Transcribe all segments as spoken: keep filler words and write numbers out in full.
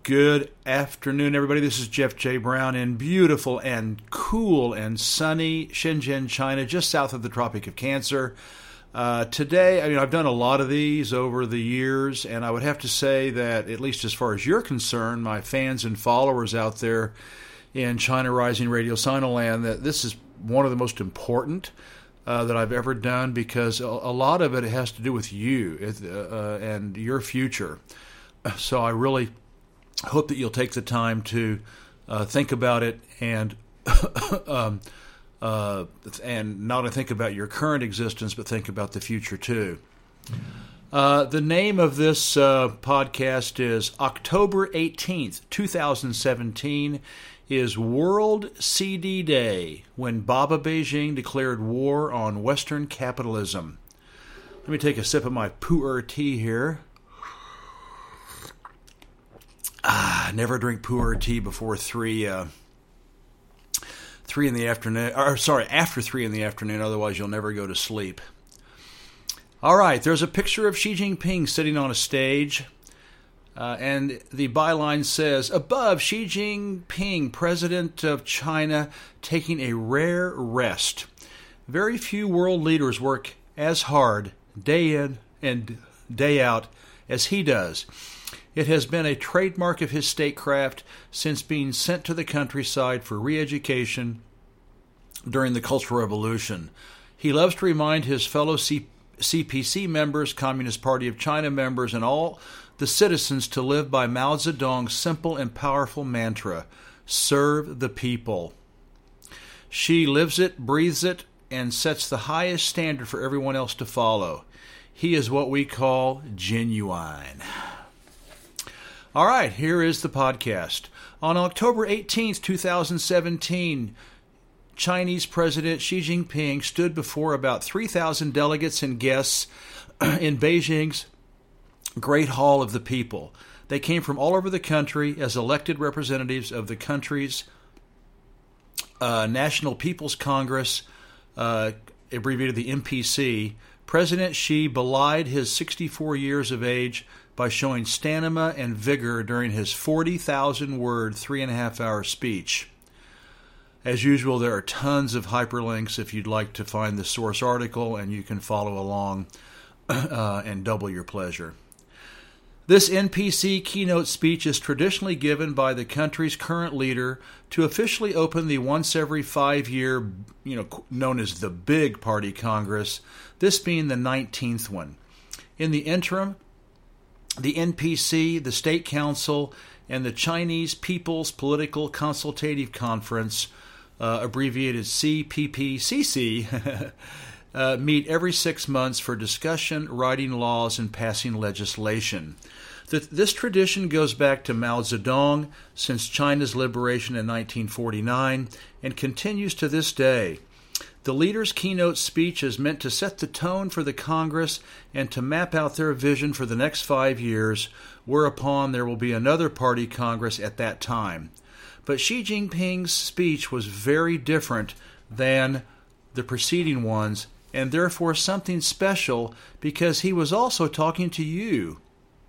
Good afternoon, everybody. This is Jeff J. Brown in beautiful and cool and sunny Shenzhen, China, just south of the Tropic of Cancer. Uh, today, I mean, I've done a lot of these over the years, and I would have to say that, at least as far as you're concerned, my fans and followers out there in China Rising Radio Sinoland, that this is one of the most important uh, that I've ever done, because a, a lot of it has to do with you uh, and your future. So I really hope that you'll take the time to uh, think about it and um, uh, and not only think about your current existence, but think about the future too. Uh, the name of this uh, podcast is October eighteenth, twenty seventeen, is World C D Day, when Baba Beijing declared war on Western capitalism. Let me take a sip of my pu'er tea here. Ah, never drink pu'er tea before three, uh, three in the afternoon. Or sorry, after three in the afternoon. Otherwise, you'll never go to sleep. All right, there's a picture of Xi Jinping sitting on a stage, uh, and the byline says, "Above, Xi Jinping, President of China, taking a rare rest. Very few world leaders work as hard day in and day out as he does. It has been a trademark of his statecraft since being sent to the countryside for re-education during the Cultural Revolution. He loves to remind his fellow C- CPC members, Communist Party of China members, and all the citizens to live by Mao Zedong's simple and powerful mantra, serve the people. Xi lives it, breathes it, and sets the highest standard for everyone else to follow. He is what we call genuine." All right, here is the podcast. On October eighteenth, twenty seventeen, Chinese President Xi Jinping stood before about three thousand delegates and guests in Beijing's Great Hall of the People. They came from all over the country as elected representatives of the country's uh, National People's Congress, uh, abbreviated the N P C. President Xi belied his sixty-four years of age by showing stamina and vigor during his forty thousand word, three and a half hour speech. As usual, there are tons of hyperlinks if you'd like to find the source article, and you can follow along uh, and double your pleasure. This N P C keynote speech is traditionally given by the country's current leader to officially open the once every five year, you know, known as the Big Party Congress, this being the nineteenth one. In the interim, the N P C, the State Council, and the Chinese People's Political Consultative Conference, uh, abbreviated C P P C C, uh, meet every six months for discussion, writing laws, and passing legislation. The, this tradition goes back to Mao Zedong since China's liberation in nineteen forty-nine and continues to this day. The leader's keynote speech is meant to set the tone for the Congress and to map out their vision for the next five years, whereupon there will be another party Congress at that time. But Xi Jinping's speech was very different than the preceding ones, and therefore something special because he was also talking to you.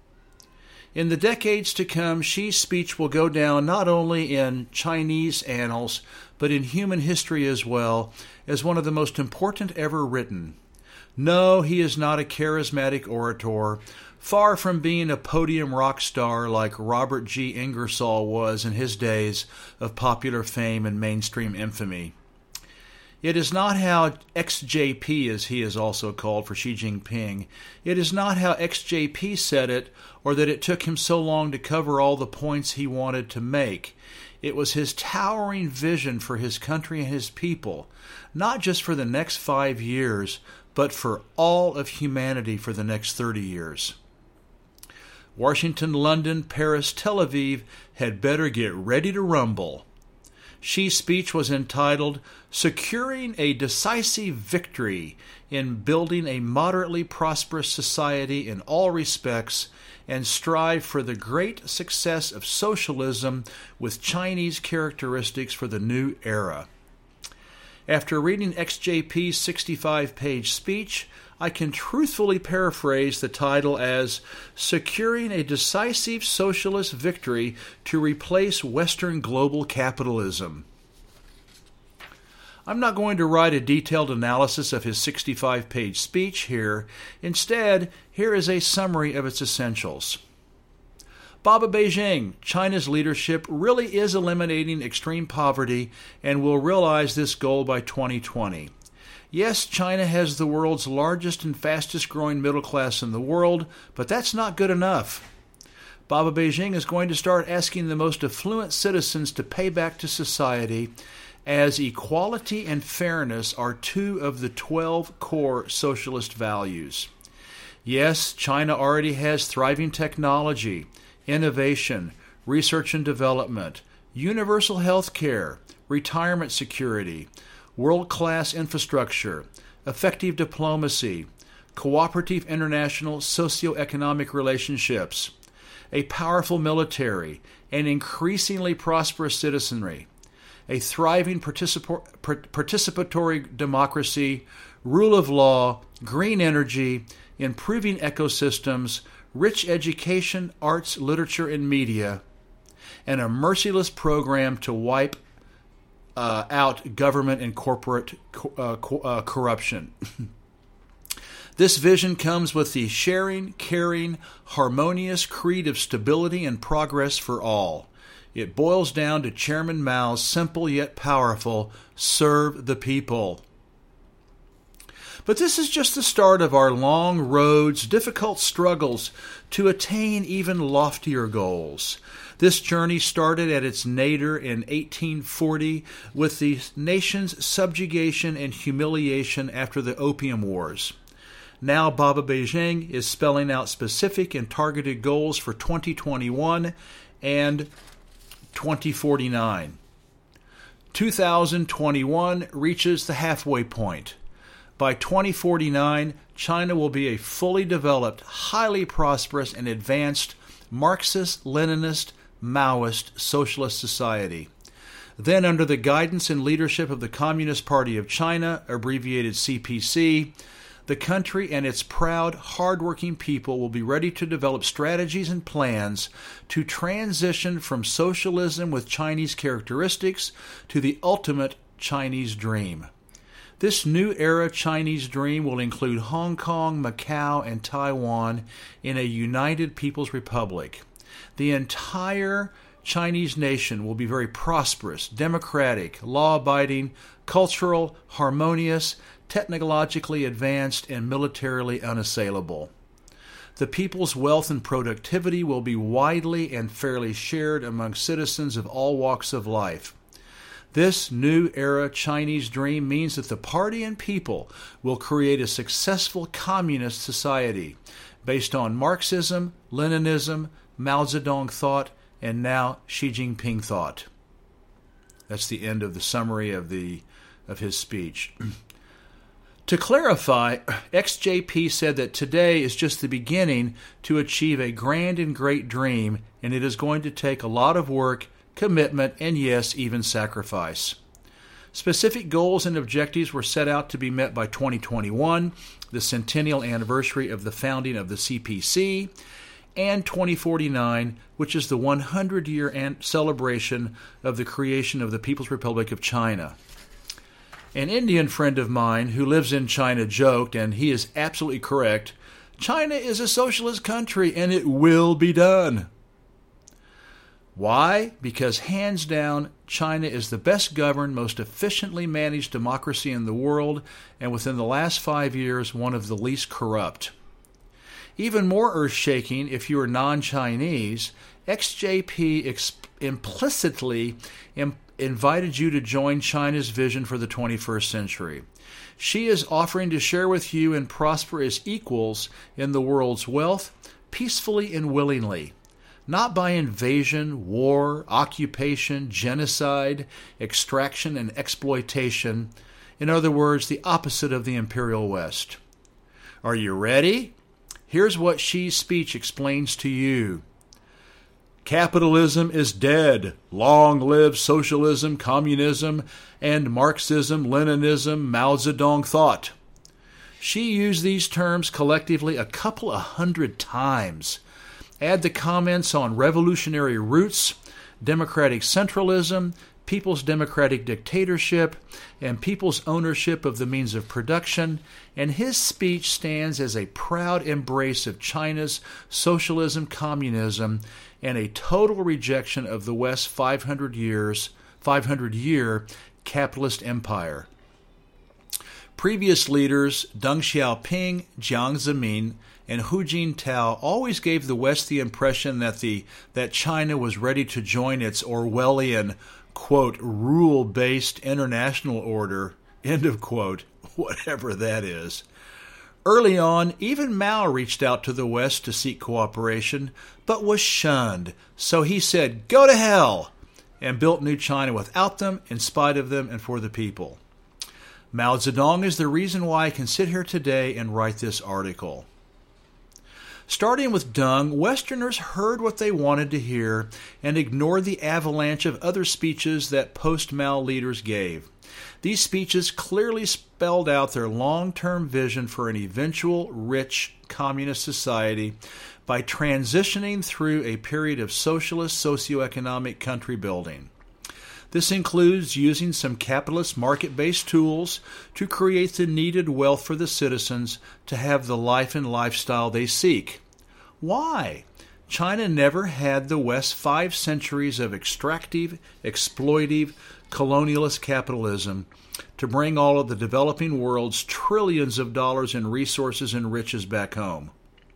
In the decades to come, Xi's speech will go down not only in Chinese annals, but in human history as well, as one of the most important ever written. No, he is not a charismatic orator, far from being a podium rock star like Robert G. Ingersoll was in his days of popular fame and mainstream infamy. It is not how X J P, as he is also called for Xi Jinping, it is not how X J P said it, or that it took him so long to cover all the points he wanted to make. It was his towering vision for his country and his people, not just for the next five years, but for all of humanity for the next thirty years. Washington, London, Paris, Tel Aviv had better get ready to rumble. Xi's speech was entitled, "Securing a Decisive Victory in Building a Moderately Prosperous Society in All Respects and Strive for the Great Success of Socialism with Chinese Characteristics for the New Era." After reading X J P's sixty-five page speech, I can truthfully paraphrase the title as Securing a Decisive Socialist Victory to Replace Western Global Capitalism. I'm not going to write a detailed analysis of his sixty-five page speech here. Instead, here is a summary of its essentials. Baba Beijing, China's leadership really is eliminating extreme poverty and will realize this goal by twenty twenty. Yes, China has the world's largest and fastest growing middle class in the world, but that's not good enough. Baba Beijing is going to start asking the most affluent citizens to pay back to society, as equality and fairness are two of the twelve core socialist values. Yes, China already has thriving technology, innovation, research and development, universal health care, retirement security, world-class infrastructure, effective diplomacy, cooperative international socio-economic relationships, a powerful military, an increasingly prosperous citizenry, a thriving particip- participatory democracy, rule of law, green energy, improving ecosystems, rich education, arts, literature, and media, and a merciless program to wipe uh, out government and corporate uh, co- uh, corruption. This vision comes with the sharing, caring, harmonious creed of stability and progress for all. It boils down to Chairman Mao's simple yet powerful, serve the people. But this is just the start of our long roads, difficult struggles to attain even loftier goals. This journey started at its nadir in eighteen forty with the nation's subjugation and humiliation after the Opium Wars. Now Baba Beijing is spelling out specific and targeted goals for twenty twenty-one and twenty forty-nine. two thousand twenty-one reaches the halfway point. By twenty forty-nine, China will be a fully developed, highly prosperous, and advanced Marxist, Leninist, Maoist socialist society. Then, under the guidance and leadership of the Communist Party of China, abbreviated C P C, the country and its proud, hard-working people will be ready to develop strategies and plans to transition from socialism with Chinese characteristics to the ultimate Chinese dream. This new era Chinese dream will include Hong Kong, Macau, and Taiwan in a united People's Republic. The entire Chinese nation will be very prosperous, democratic, law-abiding, cultural, harmonious, technologically advanced, and militarily unassailable. The people's wealth and productivity will be widely and fairly shared among citizens of all walks of life. This new era Chinese dream means that the party and people will create a successful communist society based on Marxism, Leninism, Mao Zedong thought, and now Xi Jinping thought. That's the end of the summary of the of his speech. To clarify, X J P said that today is just the beginning to achieve a grand and great dream, and it is going to take a lot of work, commitment, and yes, even sacrifice. Specific goals and objectives were set out to be met by twenty twenty-one, the centennial anniversary of the founding of the C P C, and twenty forty-nine, which is the one hundred year an- celebration of the creation of the People's Republic of China. An Indian friend of mine who lives in China joked, and he is absolutely correct, China is a socialist country and it will be done. Why? Because hands down, China is the best governed, most efficiently managed democracy in the world, and within the last five years, one of the least corrupt. Even more earth-shaking, if you are non-Chinese, X J P ex- implicitly imp- invited you to join China's vision for the twenty-first century. She is offering to share with you and prosper as equals in the world's wealth, peacefully and willingly, not by invasion, war, occupation, genocide, extraction, and exploitation. In other words, the opposite of the Imperial West. Are you ready? Here's what Xi's speech explains to you. Capitalism is dead. Long live socialism, communism, and Marxism, Leninism, Mao Zedong thought. She used these terms collectively a couple of hundred times. Add the comments on revolutionary roots, democratic centralism, people's democratic dictatorship, and people's ownership of the means of production, and his speech stands as a proud embrace of China's socialism, communism, and a total rejection of the West's five hundred years, five hundred year capitalist empire. Previous leaders Deng Xiaoping, Jiang Zemin, and Hu Jintao always gave the West the impression that the that China was ready to join its Orwellian, quote, rule-based international order, end of quote, whatever that is. Early on, even Mao reached out to the West to seek cooperation, but was shunned. So he said, "Go to hell," and built New China without them, in spite of them, and for the people. Mao Zedong is the reason why I can sit here today and write this article. Starting with Deng, Westerners heard what they wanted to hear and ignored the avalanche of other speeches that post-Mao leaders gave. These speeches clearly spelled out their long-term vision for an eventual rich communist society by transitioning through a period of socialist socioeconomic country building. This includes using some capitalist market-based tools to create the needed wealth for the citizens to have the life and lifestyle they seek. Why? China never had the West's five centuries of extractive, exploitive, colonialist capitalism to bring all of the developing world's trillions of dollars in resources and riches back home.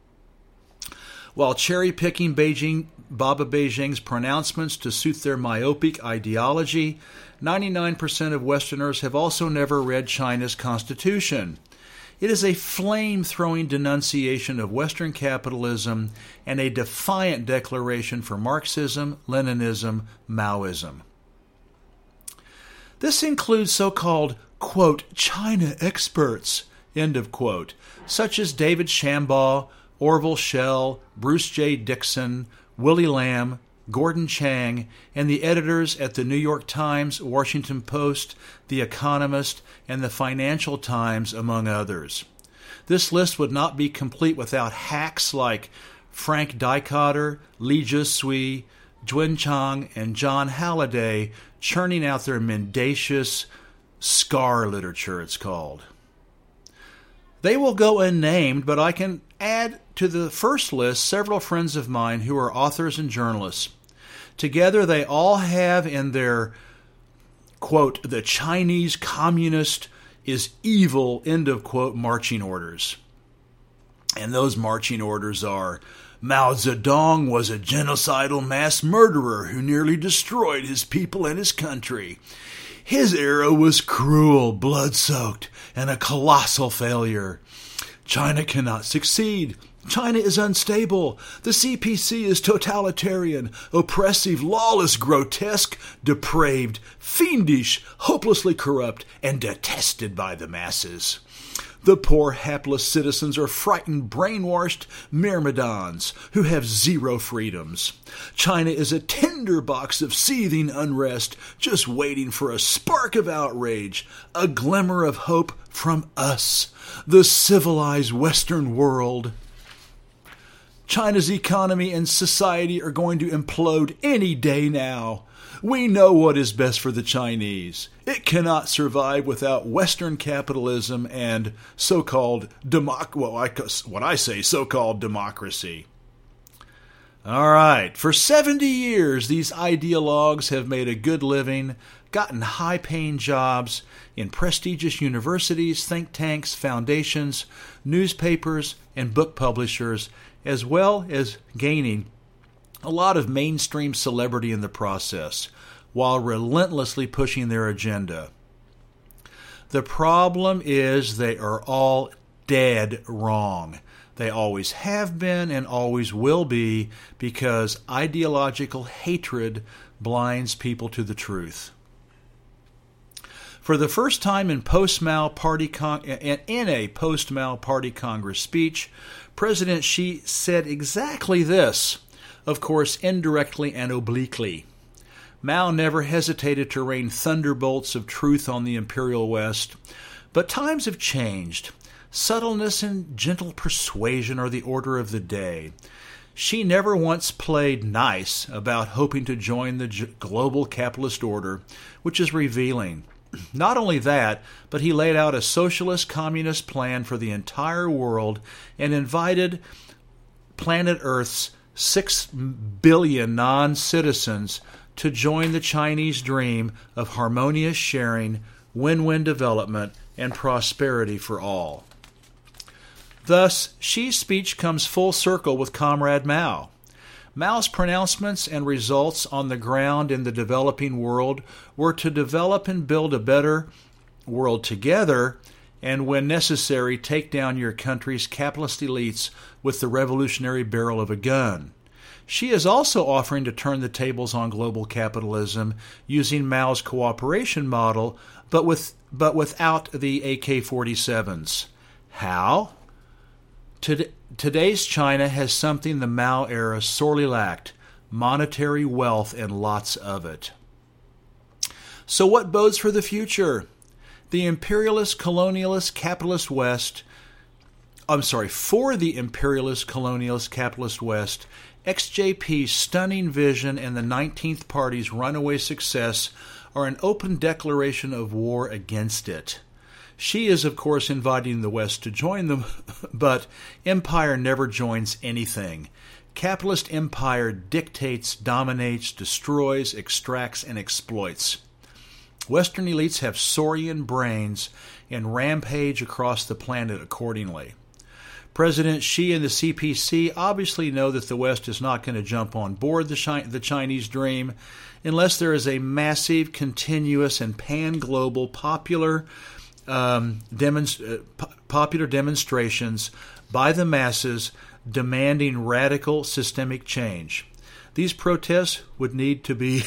While cherry-picking Beijing, Baba Beijing's pronouncements to suit their myopic ideology, ninety-nine percent of Westerners have also never read China's constitution. It is a flame-throwing denunciation of Western capitalism and a defiant declaration for Marxism, Leninism, Maoism. This includes so-called, quote, China experts, end of quote, such as David Shambaugh, Orville Schell, Bruce J. Dixon, Willie Lamb, Gordon Chang, and the editors at the New York Times, Washington Post, The Economist, and the Financial Times, among others. This list would not be complete without hacks like Frank Dikötter, Li Zhisui, Jun Chang, and John Halliday churning out their mendacious scar literature, it's called. They will go unnamed, but I can add to the first list several friends of mine who are authors and journalists. Together they all have in their, quote, the Chinese communist is evil, end of quote, marching orders. And those marching orders are, Mao Zedong was a genocidal mass murderer who nearly destroyed his people and his country. His era was cruel, blood-soaked, and a colossal failure. China cannot succeed. China is unstable. The C P C is totalitarian, oppressive, lawless, grotesque, depraved, fiendish, hopelessly corrupt, and detested by the masses. The poor, hapless citizens are frightened, brainwashed myrmidons who have zero freedoms. China is a tinderbox of seething unrest, just waiting for a spark of outrage, a glimmer of hope from us, the civilized Western world. China's economy and society are going to implode any day now. We know what is best for the Chinese. It cannot survive without Western capitalism and so-called democ- well, I, what I say, so-called democracy. All right, for seventy years, these ideologues have made a good living, gotten high-paying jobs in prestigious universities, think tanks, foundations, newspapers, and book publishers, as well as gaining a lot of mainstream celebrity in the process, while relentlessly pushing their agenda. The problem is they are all dead wrong. They always have been and always will be, because ideological hatred blinds people to the truth. For the first time in post-Mao Party Con- in a post-Mao Party Congress speech, President Xi said exactly this, of course indirectly and obliquely. Mao never hesitated to rain thunderbolts of truth on the Imperial West, but times have changed. Subtleness and gentle persuasion are the order of the day. She never once played nice about hoping to join the g- global capitalist order, which is revealing. Not only that, but he laid out a socialist communist plan for the entire world and invited planet Earth's six billion non-citizens to join the Chinese dream of harmonious sharing, win-win development, and prosperity for all. Thus, Xi's speech comes full circle with Comrade Mao. Mao's pronouncements and results on the ground in the developing world were to develop and build a better world together, and when necessary, take down your country's capitalist elites with the revolutionary barrel of a gun. She is also offering to turn the tables on global capitalism using Mao's cooperation model, but with but without the A K forty-sevens. How? Today's China has something the Mao era sorely lacked: monetary wealth and lots of it. So what bodes for the future? The imperialist, colonialist, capitalist West, I'm sorry, for the imperialist, colonialist, capitalist West, X J P's stunning vision and the nineteenth Party's runaway success are an open declaration of war against it. She is, of course, inviting the West to join them, but empire never joins anything. Capitalist empire dictates, dominates, destroys, extracts, and exploits. Western elites have saurian brains and rampage across the planet accordingly. President Xi and the C P C obviously know that the West is not going to jump on board the, Chi- the Chinese dream unless there is a massive, continuous, and pan-global popular um, demonst- uh, po- popular demonstrations by the masses demanding radical systemic change. These protests would need to be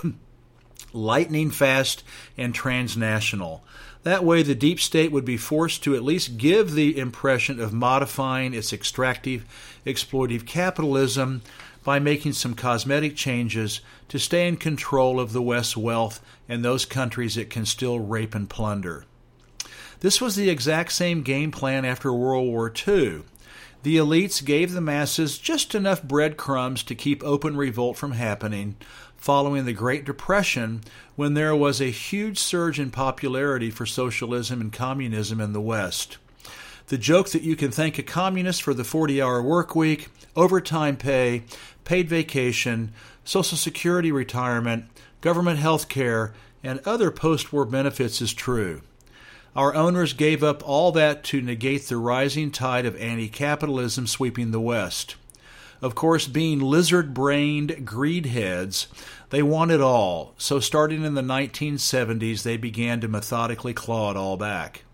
lightning fast and transnational. That way, the deep state would be forced to at least give the impression of modifying its extractive, exploitive capitalism by making some cosmetic changes to stay in control of the West's wealth and those countries it can still rape and plunder. This was the exact same game plan after World War Two. The elites gave the masses just enough breadcrumbs to keep open revolt from happening, following the Great Depression, when there was a huge surge in popularity for socialism and communism in the West. The joke that you can thank a communist for the forty-hour work week, overtime pay, paid vacation, Social Security retirement, government health care, and other post-war benefits is true. Our owners gave up all that to negate the rising tide of anti-capitalism sweeping the West. Of course, being lizard-brained greedheads, they want it all, so starting in the nineteen seventies, they began to methodically claw it all back.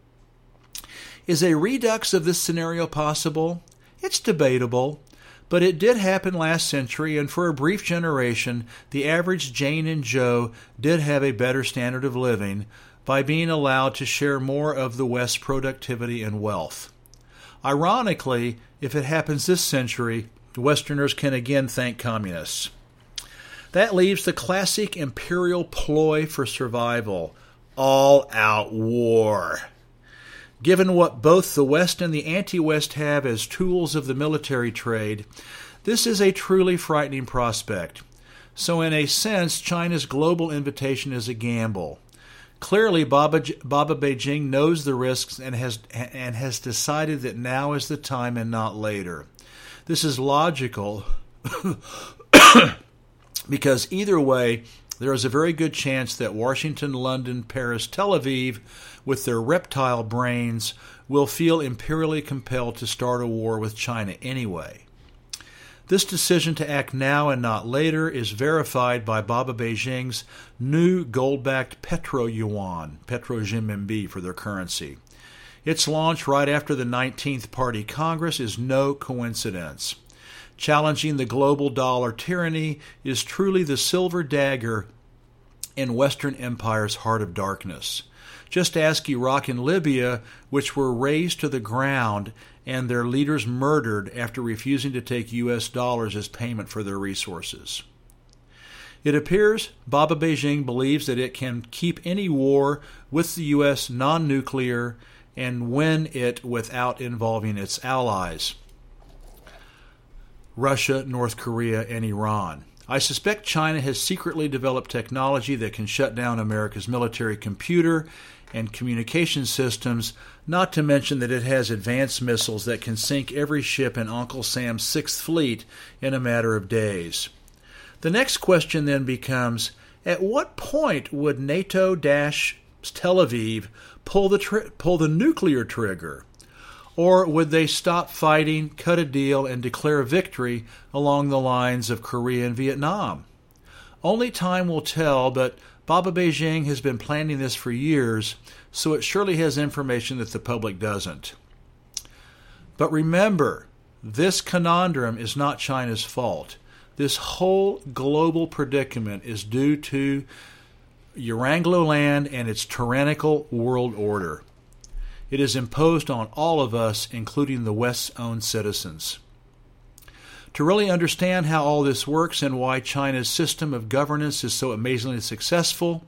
Is a redux of this scenario possible? It's debatable, but it did happen last century, and for a brief generation, the average Jane and Joe did have a better standard of living by being allowed to share more of the West's productivity and wealth. Ironically, if it happens this century, Westerners can again thank communists. That leaves the classic imperial ploy for survival: all-out war. Given what both the West and the anti-West have as tools of the military trade, this is a truly frightening prospect. So in a sense, China's global invitation is a gamble. Clearly, Baba, Baba Beijing knows the risks and has and has decided that now is the time and not later. This is logical because either way, there is a very good chance that Washington, London, Paris, Tel Aviv, with their reptile brains, will feel imperially compelled to start a war with China anyway. This decision to act now and not later is verified by Baba Beijing's new gold-backed Petro Yuan, Petro Renminbi for their currency. Its launch right after the nineteenth Party Congress is no coincidence. Challenging the global dollar tyranny is truly the silver dagger in Western Empire's heart of darkness. Just ask Iraq and Libya, which were razed to the ground and their leaders murdered after refusing to take U S dollars as payment for their resources. It appears Baba Beijing believes that it can keep any war with the U S non-nuclear and win it without involving its allies, Russia, North Korea, and Iran. I suspect China has secretly developed technology that can shut down America's military computer and communication systems, not to mention that it has advanced missiles that can sink every ship in Uncle Sam's Sixth Fleet in a matter of days. The next question then becomes, at what point would NATO-Tel Aviv pull the, tri- pull the nuclear trigger? Or would they stop fighting, cut a deal, and declare victory along the lines of Korea and Vietnam? Only time will tell, but Baba Beijing has been planning this for years, so it surely has information that the public doesn't. But remember, this conundrum is not China's fault. This whole global predicament is due to Euranglo land and its tyrannical world order. It is imposed on all of us, including the West's own citizens. To really understand how all this works and why China's system of governance is so amazingly successful,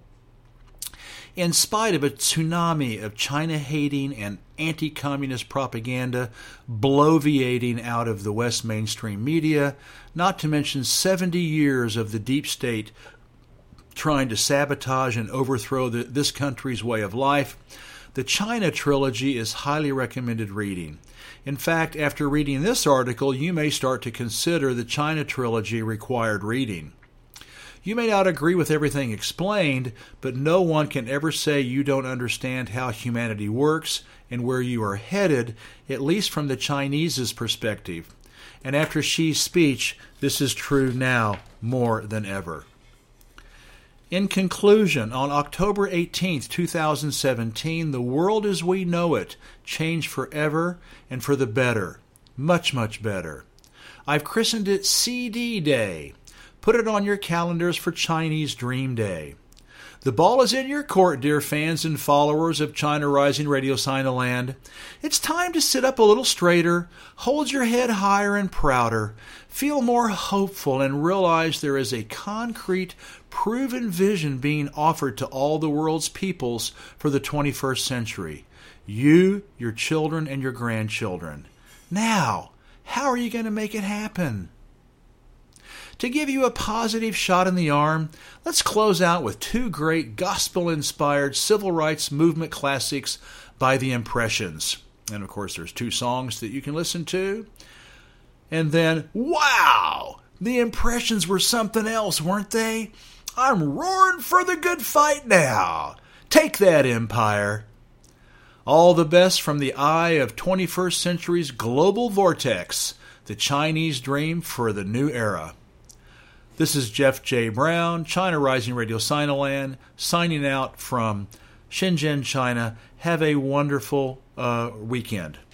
in spite of a tsunami of China-hating and anti-communist propaganda bloviating out of the West mainstream media, not to mention seventy years of the deep state trying to sabotage and overthrow the, this country's way of life, the China trilogy is highly recommended reading. In fact, after reading this article, you may start to consider the China trilogy required reading. You may not agree with everything explained, but no one can ever say you don't understand how humanity works and where you are headed, at least from the Chinese's perspective. And after Xi's speech, this is true now more than ever. In conclusion, on October eighteenth, twenty seventeen, the world as we know it changed forever and for the better. Much, much better. I've christened it C D Day. Put it on your calendars for Chinese Dream Day. The ball is in your court, dear fans and followers of China Rising Radio Sinoland. It's time to sit up a little straighter, hold your head higher and prouder, feel more hopeful, and realize there is a concrete, proven vision being offered to all the world's peoples for the twenty-first century. You, your children, and your grandchildren. Now, how are you going to make it happen? To give you a positive shot in the arm, let's close out with two great gospel-inspired civil rights movement classics by the Impressions. And of course, there's two songs that you can listen to. And then, wow! The Impressions were something else, weren't they? I'm roaring for the good fight now. Take that, Empire. All the best from the eye of twenty-first century's global vortex, the Chinese dream for the new era. This is Jeff J. Brown, China Rising Radio Sinoland, signing out from Shenzhen, China. Have a wonderful uh, weekend.